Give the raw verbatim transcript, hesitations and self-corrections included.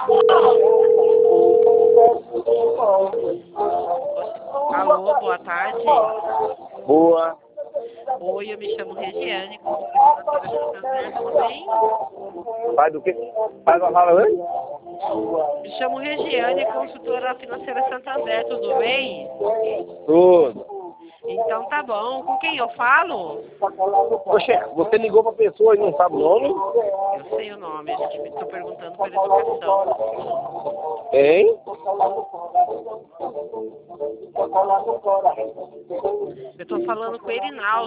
Alô, boa tarde. Boa. Oi, eu me chamo Regiane, consultora financeira Santander, tudo bem? Pai do quê? Pai da fala, hein? Me chamo Regiane, consultora financeira Santander, tudo bem? Tudo. Então tá bom. Com quem eu falo? Oxe, você ligou pra pessoa e não sabe o nome? Eu sei o nome, a gente estou perguntando pela educação. Hein? Eu estou falando com o Erinaldo.